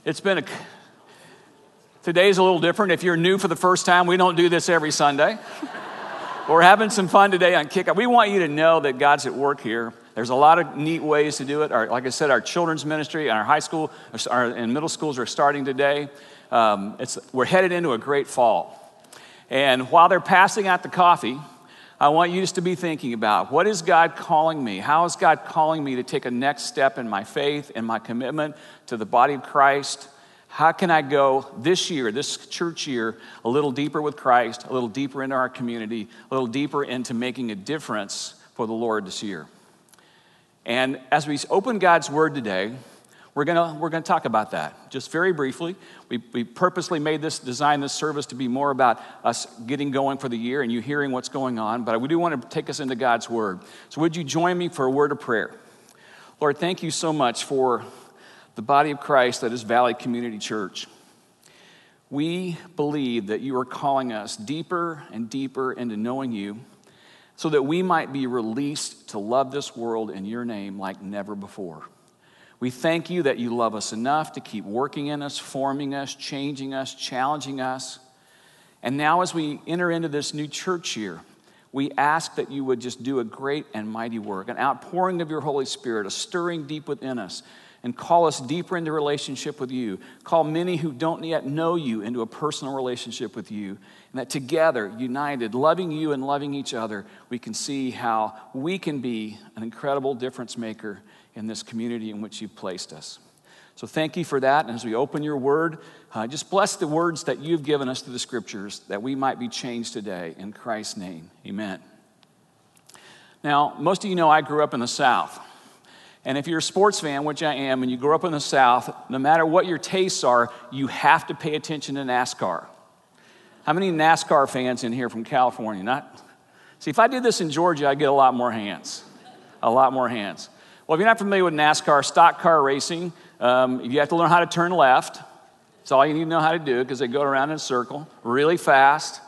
It's been today's a little different. If you're new for the first time, we don't do this every Sunday. We're having some fun today on Kickoff. We want you to know that God's at work here. There's a lot of neat ways to do it. Like I said, our children's ministry and our high school and middle schools are starting today. We're headed into a great fall. And while they're passing out the coffee, I want you just to be thinking about, what is God calling me? How is God calling me to take a next step in my faith and my commitment to the body of Christ? How can I go this year, this church year, a little deeper with Christ, a little deeper into our community, a little deeper into making a difference for the Lord this year? And as we open God's Word today, we're gonna talk about that just very briefly. We purposely designed this service to be more about us getting going for the year and you hearing what's going on, but we do want to take us into God's Word. So would you join me for a word of prayer? Lord, thank you so much for the body of Christ that is Valley Community Church. We believe that you are calling us deeper and deeper into knowing you so that we might be released to love this world in your name like never before. We thank you that you love us enough to keep working in us, forming us, changing us, challenging us. And now as we enter into this new church year, we ask that you would just do a great and mighty work, an outpouring of your Holy Spirit, a stirring deep within us, and call us deeper into relationship with you. Call many who don't yet know you into a personal relationship with you. And that together, united, loving you and loving each other, we can see how we can be an incredible difference maker in this community in which you've placed us. So thank you for that. And as we open your word, just bless the words that you've given us through the scriptures that we might be changed today. In Christ's name, amen. Now, most of you know I grew up in the South. And if you're a sports fan, which I am, and you grew up in the South, no matter what your tastes are, you have to pay attention to NASCAR. How many NASCAR fans in here from California? See, if I did this in Georgia, I'd get a lot more hands. A lot more hands. Well, if you're not familiar with NASCAR, stock car racing, you have to learn how to turn left. That's all you need to know how to do because they go around in a circle really fast,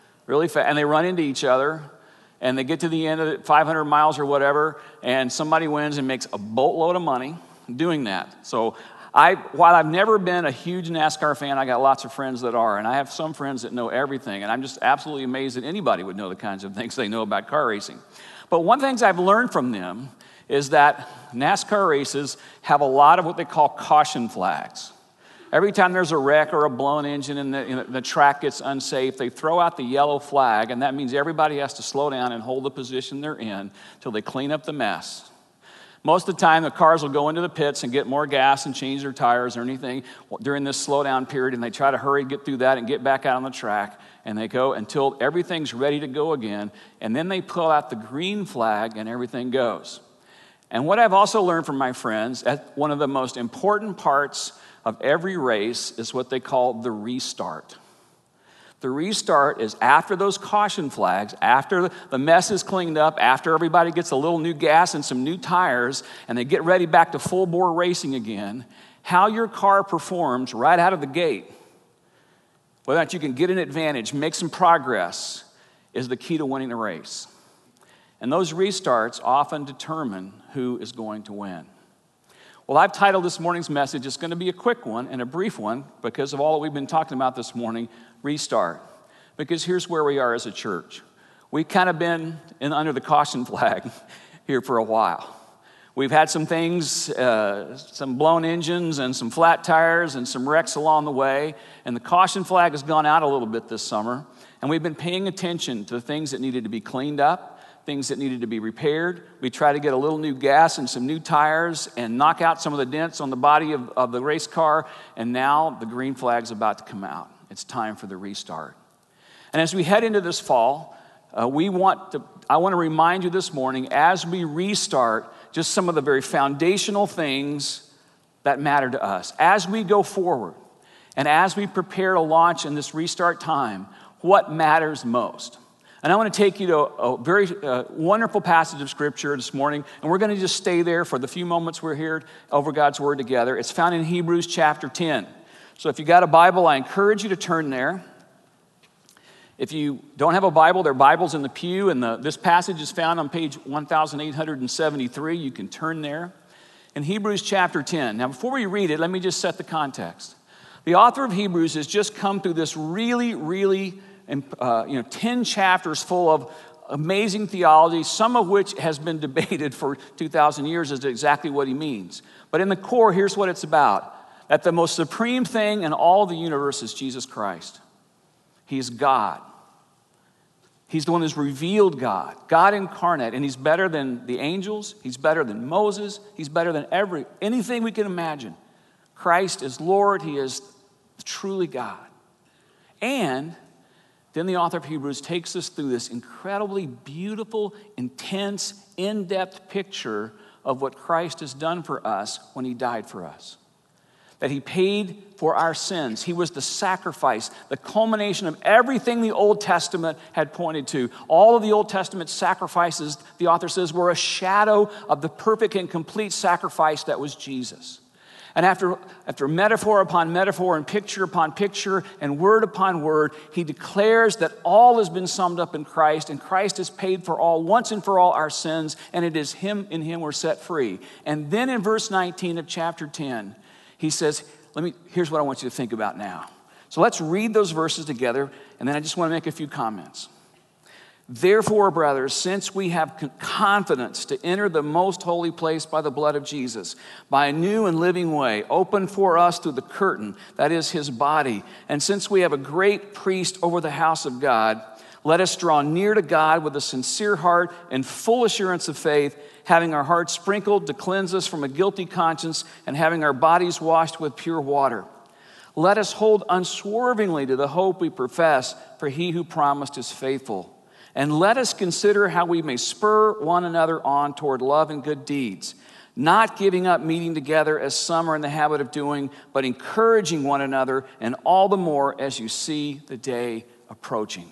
and they run into each other. And they get to the end of it, 500 miles or whatever, and somebody wins and makes a boatload of money doing that. So while I've never been a huge NASCAR fan, I got lots of friends that are, and I have some friends that know everything, and I'm just absolutely amazed that anybody would know the kinds of things they know about car racing. But one of the things I've learned from them is that NASCAR races have a lot of what they call caution flags. Every time there's a wreck or a blown engine and the track gets unsafe, they throw out the yellow flag, and that means everybody has to slow down and hold the position they're in till they clean up the mess. Most of the time, the cars will go into the pits and get more gas and change their tires or anything during this slowdown period, and they try to hurry, get through that, and get back out on the track, and they go until everything's ready to go again, and then they pull out the green flag, and everything goes. And what I've also learned from my friends, one of the most important parts of every race is what they call the restart. The restart is after those caution flags, after the mess is cleaned up, after everybody gets a little new gas and some new tires, and they get ready back to full bore racing again. How your car performs right out of the gate, whether or not you can get an advantage, make some progress, is the key to winning a race. And those restarts often determine who is going to win. Well, I've titled this morning's message, it's going to be a quick one and a brief one because of all that we've been talking about this morning, restart. Because here's where we are as a church. We've kind of been under the caution flag here for a while. We've had some things, some blown engines and some flat tires and some wrecks along the way, and the caution flag has gone out a little bit this summer, and we've been paying attention to the things that needed to be cleaned up, things that needed to be repaired. We try to get a little new gas and some new tires and knock out some of the dents on the body of the race car. And now the green flag's about to come out. It's time for the restart. And as we head into this fall, I want to remind you this morning, as we restart, just some of the very foundational things that matter to us. As we go forward and as we prepare to launch in this restart time, what matters most? And I want to take you to a very wonderful passage of Scripture this morning, and we're going to just stay there for the few moments we're here over God's Word together. It's found in Hebrews chapter 10. So if you got a Bible, I encourage you to turn there. If you don't have a Bible, there are Bibles in the pew, and this passage is found on page 1873. You can turn there. in Hebrews chapter 10. Now, before we read it, let me just set the context. The author of Hebrews has just come through this really 10 chapters full of amazing theology, some of which has been debated for 2,000 years as to exactly what he means. But in the core, here's what it's about. That the most supreme thing in all of the universe is Jesus Christ. He's God. He's the one who's revealed God, God incarnate, and he's better than the angels, he's better than Moses, he's better than anything we can imagine. Christ is Lord, he is truly God. And then the author of Hebrews takes us through this incredibly beautiful, intense, in-depth picture of what Christ has done for us when he died for us. That he paid for our sins. He was the sacrifice, the culmination of everything the Old Testament had pointed to. All of the Old Testament sacrifices, the author says, were a shadow of the perfect and complete sacrifice that was Jesus. And after metaphor upon metaphor and picture upon picture and word upon word, he declares that all has been summed up in Christ, and Christ has paid for all, once and for all, our sins, and it is in him we're set free. And then in verse 19 of chapter 10, he says, here's what I want you to think about now. So let's read those verses together, and then I just want to make a few comments. Therefore, brothers, since we have confidence to enter the most holy place by the blood of Jesus, by a new and living way, opened for us through the curtain, that is his body, and since we have a great priest over the house of God, let us draw near to God with a sincere heart and full assurance of faith, having our hearts sprinkled to cleanse us from a guilty conscience and having our bodies washed with pure water. Let us hold unswervingly to the hope we profess, for he who promised is faithful. And let us consider how we may spur one another on toward love and good deeds, not giving up meeting together as some are in the habit of doing, but encouraging one another, and all the more as you see the day approaching.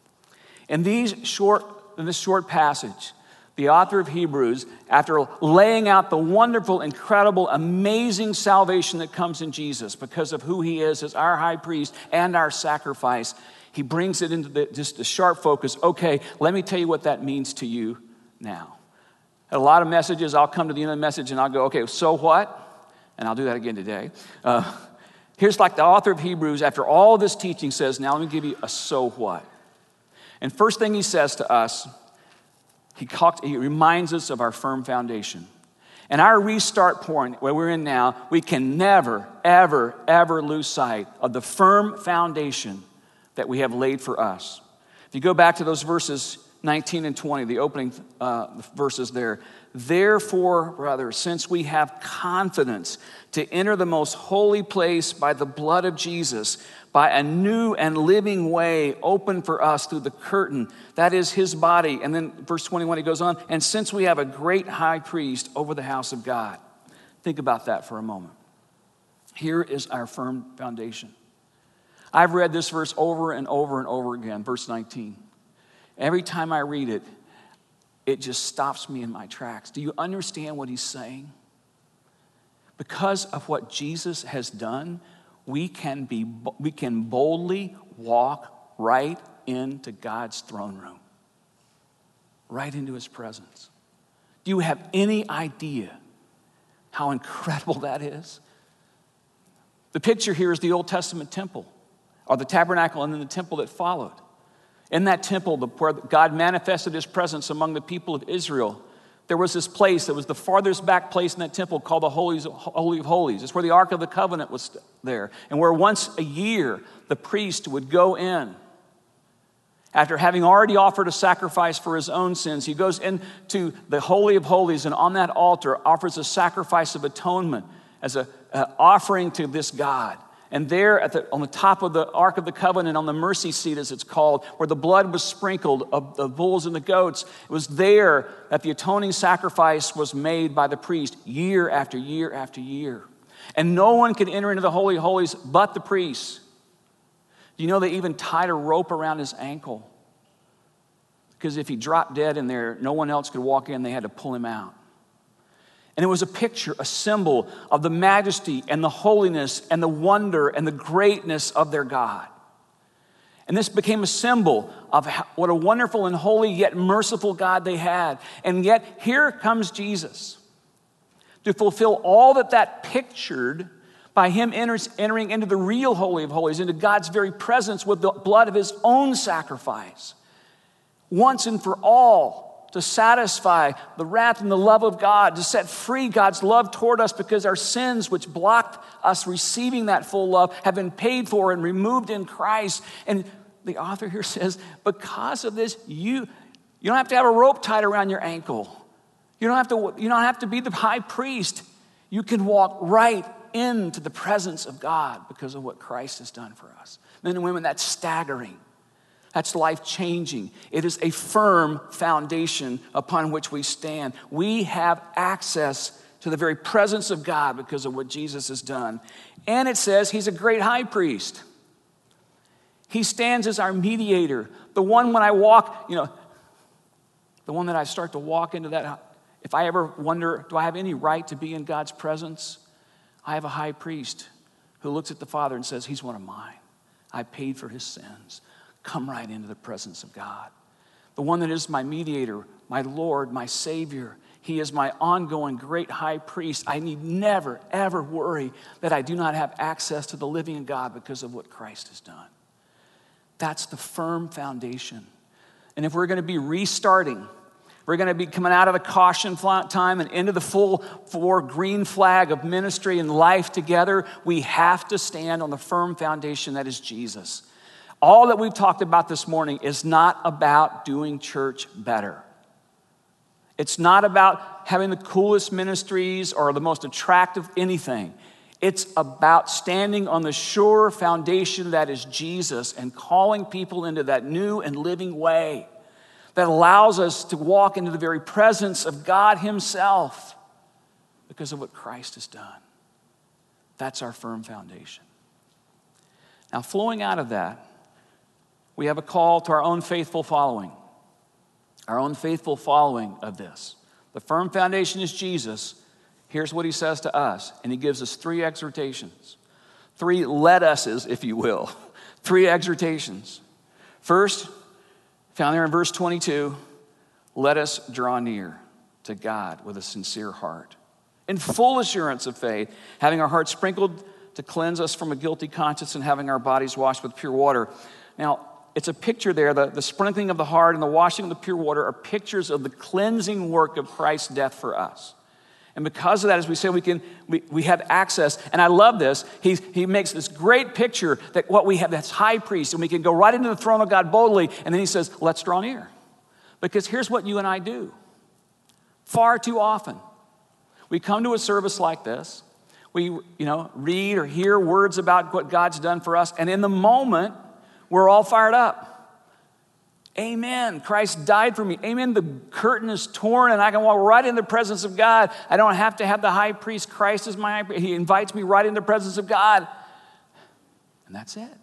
In this short passage, the author of Hebrews, after laying out the wonderful, incredible, amazing salvation that comes in Jesus because of who he is as our high priest and our sacrifice, he brings it into just the sharp focus. Okay, let me tell you what that means to you now. A lot of messages, I'll come to the end of the message and I'll go, okay, so what? And I'll do that again today. Here's like the author of Hebrews, after all this teaching says, now let me give you a so what. And first thing he says to us, he reminds us of our firm foundation. And our restart point, where we're in now, we can never, ever, ever lose sight of the firm foundation that we have laid for us. If you go back to those verses 19 and 20, the opening verses there. Therefore, brothers, since we have confidence to enter the most holy place by the blood of Jesus, by a new and living way opened for us through the curtain, that is his body. And then verse 21, he goes on, and since we have a great high priest over the house of God. Think about that for a moment. Here is our firm foundation. I've read this verse over and over and over again, verse 19. Every time I read it, it just stops me in my tracks. Do you understand what he's saying? Because of what Jesus has done, we can boldly walk right into God's throne room, right into his presence. Do you have any idea how incredible that is? The picture here is the Old Testament temple, or the tabernacle, and then the temple that followed. In that temple, where God manifested his presence among the people of Israel, there was this place that was the farthest back place in that temple called the Holy of Holies. It's where the Ark of the Covenant was there, and where once a year the priest would go in. After having already offered a sacrifice for his own sins, he goes into the Holy of Holies, and on that altar offers a sacrifice of atonement as an offering to this God. And there on the top of the Ark of the Covenant, on the mercy seat as it's called, where the blood was sprinkled of the bulls and the goats, it was there that the atoning sacrifice was made by the priest year after year after year. And no one could enter into the Holy of Holies but the priest. Do you know they even tied a rope around his ankle? Because if he dropped dead in there, no one else could walk in. They had to pull him out. And it was a picture, a symbol of the majesty and the holiness and the wonder and the greatness of their God. And this became a symbol of what a wonderful and holy yet merciful God they had. And yet here comes Jesus, to fulfill all that pictured by him entering into the real Holy of Holies, into God's very presence with the blood of his own sacrifice, once and for all, to satisfy the wrath and the love of God, to set free God's love toward us because our sins, which blocked us receiving that full love, have been paid for and removed in Christ. And the author here says, because of this, you don't have to have a rope tied around your ankle. You don't have to be the high priest. You can walk right into the presence of God because of what Christ has done for us. Men and women, that's staggering. That's life-changing. It is a firm foundation upon which we stand. We have access to the very presence of God because of what Jesus has done. And it says he's a great high priest. He stands as our mediator. The one when I walk, the one that I start to walk into that, if I ever wonder, do I have any right to be in God's presence? I have a high priest who looks at the Father and says, he's one of mine. I paid for his sins. Come right into the presence of God. The one that is my mediator, my Lord, my Savior. He is my ongoing great high priest. I need never, ever worry that I do not have access to the living God because of what Christ has done. That's the firm foundation. And if we're going to be restarting, we're going to be coming out of the caution time and into the full green flag of ministry and life together, we have to stand on the firm foundation that is Jesus. All that we've talked about this morning is not about doing church better. It's not about having the coolest ministries or the most attractive anything. It's about standing on the sure foundation that is Jesus and calling people into that new and living way that allows us to walk into the very presence of God himself because of what Christ has done. That's our firm foundation. Now, flowing out of that, we have a call to our own faithful following. Our own faithful following of this. The firm foundation is Jesus. Here's what he says to us, and he gives us 3 exhortations. 3 let us's, if you will. 3 exhortations. First, found there in verse 22, let us draw near to God with a sincere heart, in full assurance of faith, having our hearts sprinkled to cleanse us from a guilty conscience and having our bodies washed with pure water. Now, it's a picture there, the sprinkling of the heart and the washing of the pure water are pictures of the cleansing work of Christ's death for us. And because of that, as we say, we have access. And I love this. He makes this great picture that what we have, that's high priest, and we can go right into the throne of God boldly. And then he says, let's draw near. Because here's what you and I do. Far too often, we come to a service like this. We, read or hear words about what God's done for us. And in the moment, we're all fired up. Amen. Christ died for me. Amen. The curtain is torn and I can walk right in the presence of God. I don't have to have the high priest. Christ is my high priest. He invites me right in the presence of God. And that's it.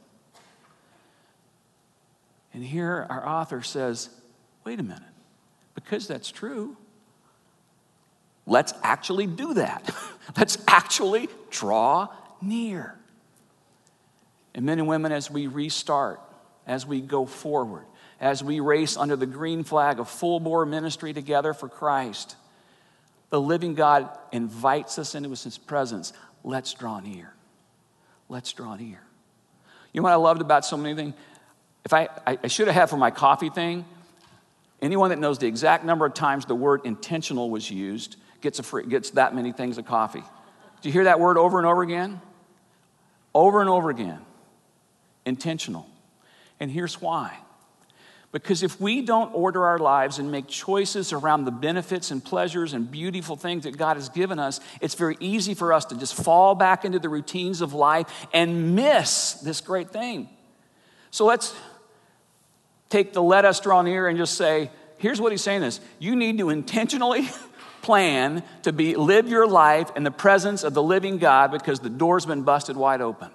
And here our author says, wait a minute. Because that's true, let's actually do that. Let's actually draw near. And men and women, as we restart, as we go forward, as we race under the green flag of full-bore ministry together for Christ, the living God invites us into his presence. Let's draw near. Let's draw near. You know what I loved about so many things? If I should have had for my coffee thing, anyone that knows the exact number of times the word intentional was used gets that many things of coffee. Do you hear that word over and over again? Over and over again. Intentional. And here's why. Because if we don't order our lives and make choices around the benefits and pleasures and beautiful things that God has given us, it's very easy for us to just fall back into the routines of life and miss this great thing. So let's take the let us draw near and just say, here's what he's saying is, you need to intentionally plan to live your life in the presence of the living God because the door's been busted wide open.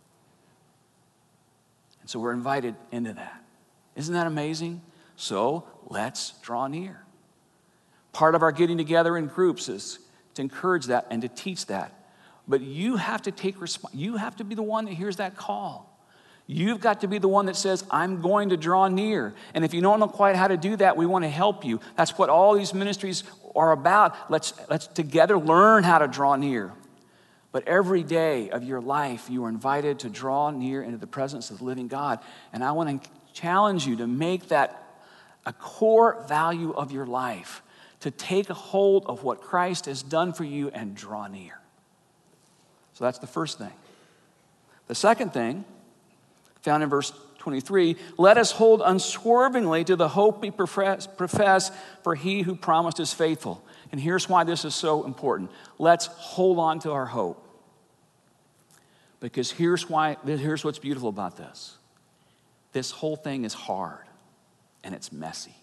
And so we're invited into that. Isn't that amazing? So let's draw near. Part of our getting together in groups is to encourage that and to teach that. But you have to you have to be the one that hears that call. You've got to be the one that says, I'm going to draw near. And if you don't know quite how to do that, we want to help you. That's what all these ministries are about. Let's together learn how to draw near. But every day of your life, you are invited to draw near into the presence of the living God. And I want to challenge you to make that a core value of your life, to take a hold of what Christ has done for you and draw near. So that's the first thing. The second thing, found in verse 23, let us hold unswervingly to the hope we profess, for he who promised is faithful. And here's why this is so important. Let's hold on to our hope. Because here's what's beautiful about this. This whole thing is hard and it's messy.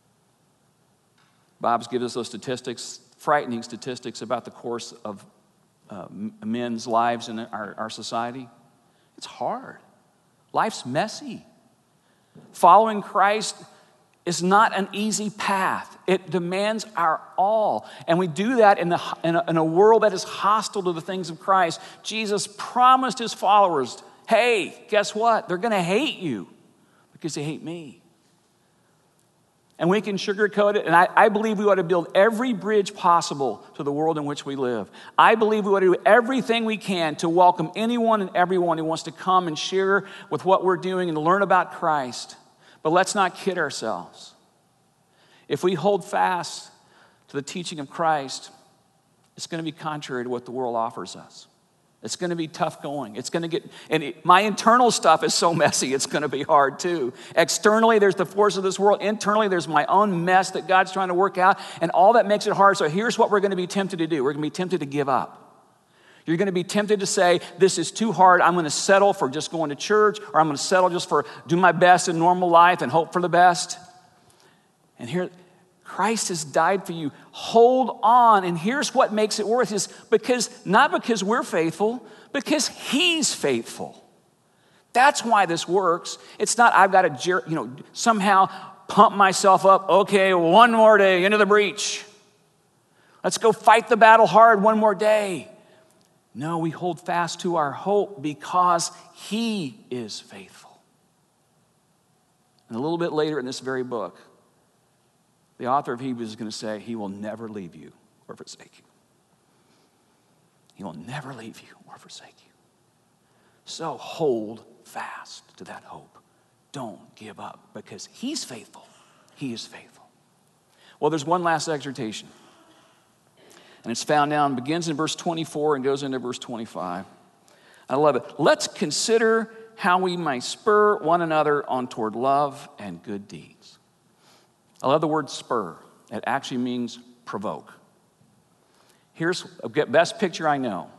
Bob's given us those statistics, frightening statistics about the course of men's lives in our society. It's hard. Life's messy. Following Christ is not an easy path. It demands our all. And we do that in a world that is hostile to the things of Christ. Jesus promised his followers, hey, guess what? They're going to hate you because they hate me. And we can sugarcoat it, and I believe we ought to build every bridge possible to the world in which we live. I believe we ought to do everything we can to welcome anyone and everyone who wants to come and share with what we're doing and to learn about Christ. But let's not kid ourselves. If we hold fast to the teaching of Christ, it's going to be contrary to what the world offers us. It's going to be tough going. It's going to get, my internal stuff is so messy, it's going to be hard too. Externally, there's the force of this world. Internally, there's my own mess that God's trying to work out, and all that makes it hard. So here's what we're going to be tempted to do. We're going to be tempted to give up. You're going to be tempted to say, this is too hard. I'm going to settle for just going to church, or I'm going to settle just for do my best in normal life and hope for the best. And here, Christ has died for you. Hold on. And here's what makes it worth is not because we're faithful, because he's faithful. That's why this works. It's not I've got to somehow pump myself up. Okay, one more day into the breach. Let's go fight the battle hard one more day. No, we hold fast to our hope because he is faithful. And a little bit later in this very book, the author of Hebrews is going to say, he will never leave you or forsake you. He will never leave you or forsake you. So hold fast to that hope. Don't give up because he's faithful. He is faithful. Well, there's one last exhortation. And it's found down, begins in verse 24 and goes into verse 25. I love it. Let's consider how we might spur one another on toward love and good deeds. I love the word spur. It actually means provoke. Here's the best picture I know.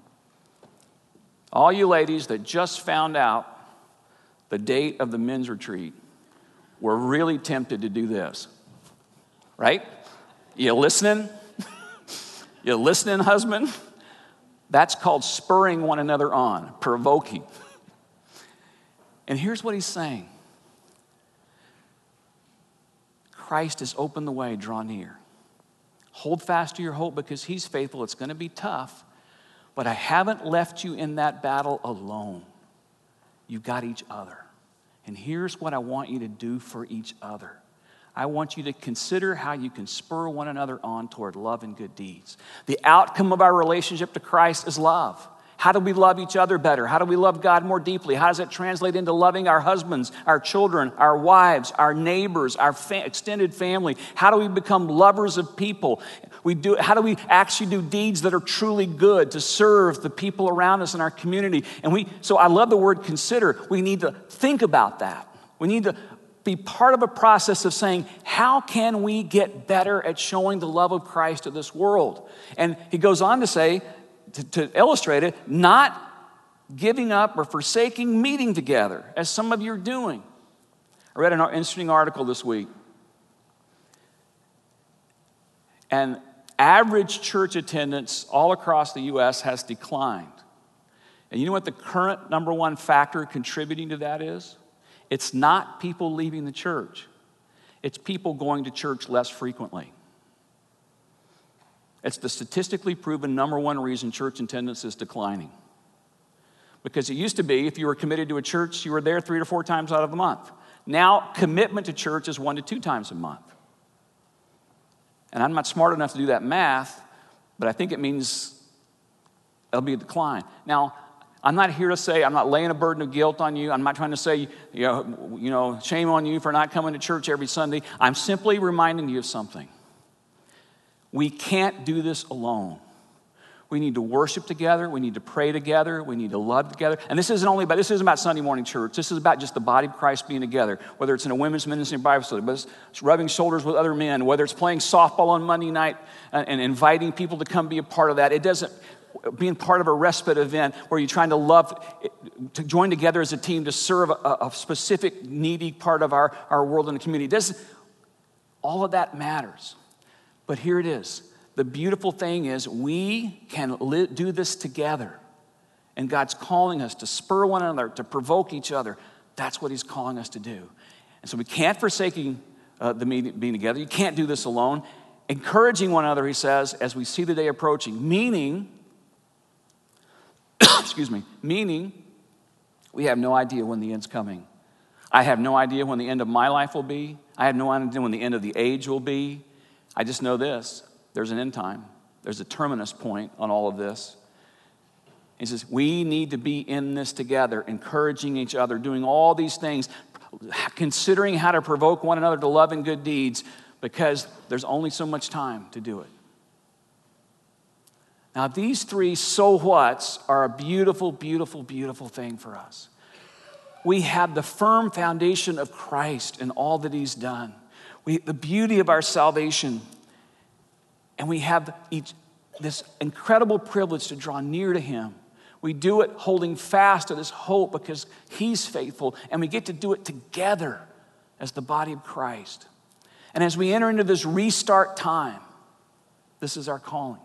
All you ladies that just found out the date of the men's retreat were really tempted to do this. Right? You listening? You listening, husband? That's called spurring one another on, provoking. And here's what he's saying. Christ has opened the way, draw near. Hold fast to your hope because he's faithful. It's going to be tough, but I haven't left you in that battle alone. You've got each other. And here's what I want you to do for each other. I want you to consider how you can spur one another on toward love and good deeds. The outcome of our relationship to Christ is love. How do we love each other better? How do we love God more deeply? How does it translate into loving our husbands, our children, our wives, our neighbors, our extended family? How do we become lovers of people? How do we actually do deeds that are truly good to serve the people around us in our community? So I love the word consider. We need to think about that. We need to be part of a process of saying, how can we get better at showing the love of Christ to this world? And he goes on to say, to illustrate it, not giving up or forsaking meeting together, as some of you are doing. I read an interesting article this week. And average church attendance all across the U.S. has declined. And you know what the current number one factor contributing to that is? It's not people leaving the church. It's people going to church less frequently. It's the statistically proven number one reason church attendance is declining. Because it used to be, if you were committed to a church, you were there 3 to 4 times out of the month. Now, commitment to church is 1 to 2 times a month. And I'm not smart enough to do that math, but I think it means there'll be a decline. Now, I'm not here to say, I'm not laying a burden of guilt on you. I'm not trying to say, shame on you for not coming to church every Sunday. I'm simply reminding you of something. We can't do this alone. We need to worship together. We need to pray together. We need to love together. And this isn't about Sunday morning church. This is about just the body of Christ being together, whether it's in a women's ministry and Bible study, whether it's rubbing shoulders with other men, whether it's playing softball on Monday night and inviting people to come be a part of that. It doesn't, being part of a respite event where you're trying to love, to join together as a team to serve a specific needy part of our world and the community. All of that matters. But here it is. The beautiful thing is we can do this together. And God's calling us to spur one another, to provoke each other. That's what he's calling us to do. And so we can't forsake the meeting, being together. You can't do this alone. Encouraging one another, he says, as we see the day approaching. Meaning, meaning we have no idea when the end's coming. I have no idea when the end of my life will be. I have no idea when the end of the age will be. I just know this. There's an end time. There's a terminus point on all of this. He says, we need to be in this together, encouraging each other, doing all these things, considering how to provoke one another to love and good deeds, because there's only so much time to do it. Now, these 3 so whats are a beautiful, beautiful, beautiful thing for us. We have the firm foundation of Christ and all that he's done. The beauty of our salvation. And we have this incredible privilege to draw near to him. We do it holding fast to this hope because he's faithful, and we get to do it together as the body of Christ. And as we enter into this restart time, this is our calling.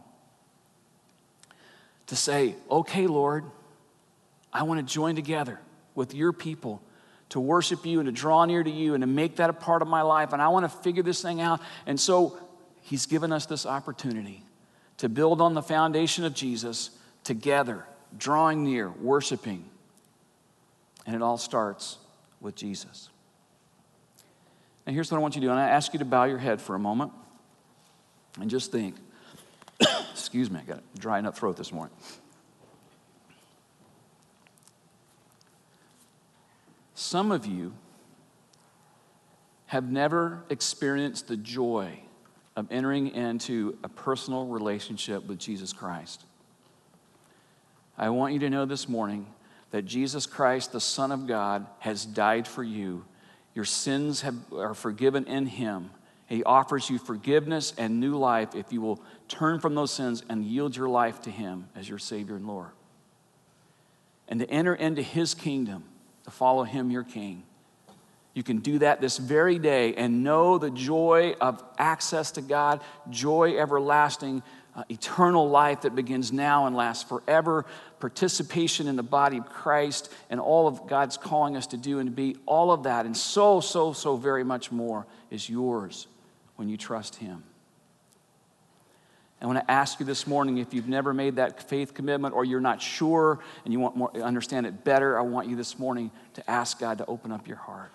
To say, okay, Lord, I want to join together with your people to worship you and to draw near to you and to make that a part of my life. And I want to figure this thing out. And so he's given us this opportunity to build on the foundation of Jesus together, drawing near, worshiping. And it all starts with Jesus. Now here's what I want you to do. And I ask you to bow your head for a moment and just think. Excuse me, I got a dry enough throat this morning. Some of you have never experienced the joy of entering into a personal relationship with Jesus Christ. I want you to know this morning that Jesus Christ, the Son of God, has died for you. Your sins are forgiven in him. He offers you forgiveness and new life if you will turn from those sins and yield your life to him as your Savior and Lord. And to enter into his kingdom, to follow him, your King. You can do that this very day and know the joy of access to God, joy everlasting, eternal life that begins now and lasts forever, participation in the body of Christ and all of God's calling us to do and to be, all of that and so very much more is yours when you trust him. I want to ask you this morning, if you've never made that faith commitment or you're not sure and you want more, understand it better, I want you this morning to ask God to open up your heart.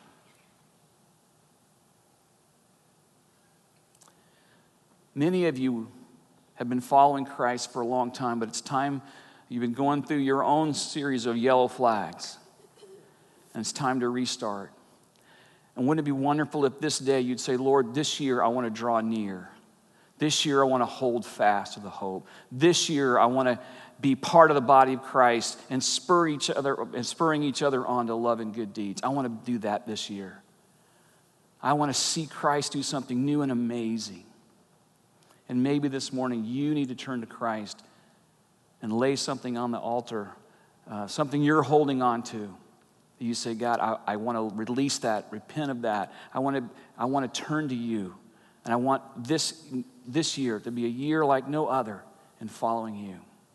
Many of you have been following Christ for a long time, but it's time you've been going through your own series of yellow flags, and it's time to restart. And wouldn't it be wonderful if this day you'd say, Lord, this year I want to draw near. This year I want to hold fast to the hope. This year I want to be part of the body of Christ and spurring each other on to love and good deeds. I want to do that this year. I want to see Christ do something new and amazing. And maybe this morning you need to turn to Christ and lay something on the altar, something you're holding on to. You say, God, I want to release that, repent of that. I want to turn to you. And I want this year to be a year like no other in following you.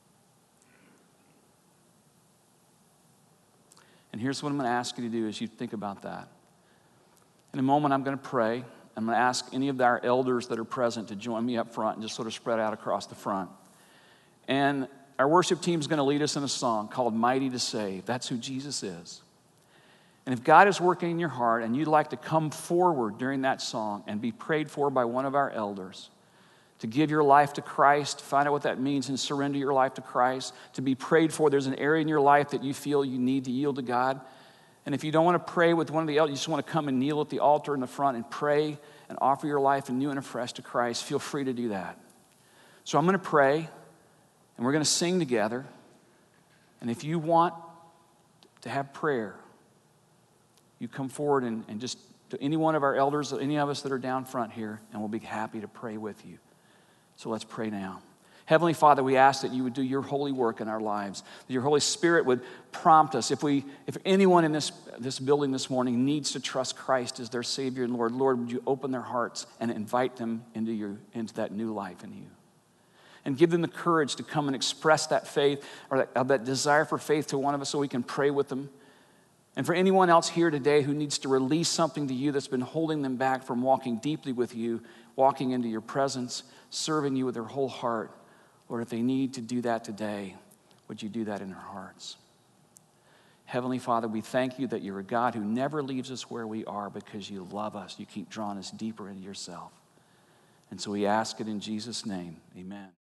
And here's what I'm going to ask you to do as you think about that. In a moment, I'm going to pray. I'm going to ask any of our elders that are present to join me up front and just sort of spread out across the front. And our worship team is going to lead us in a song called Mighty to Save. That's who Jesus is. And if God is working in your heart and you'd like to come forward during that song and be prayed for by one of our elders, to give your life to Christ, find out what that means and surrender your life to Christ, to be prayed for, there's an area in your life that you feel you need to yield to God. And if you don't want to pray with one of the elders, you just want to come and kneel at the altar in the front and pray and offer your life anew and afresh to Christ, feel free to do that. So I'm going to pray, and we're going to sing together. And if you want to have prayer, you come forward and just to any one of our elders, any of us that are down front here, and we'll be happy to pray with you. So let's pray now. Heavenly Father, we ask that you would do your holy work in our lives, that your Holy Spirit would prompt us. If anyone in this building this morning needs to trust Christ as their Savior and Lord, would you open their hearts and invite them into that new life in you? And give them the courage to come and express that faith or that desire for faith to one of us so we can pray with them. And for anyone else here today who needs to release something to you that's been holding them back from walking deeply with you, walking into your presence, serving you with their whole heart, Lord, if they need to do that today, would you do that in their hearts? Heavenly Father, we thank you that you're a God who never leaves us where we are because you love us. You keep drawing us deeper into yourself. And so we ask it in Jesus' name. Amen.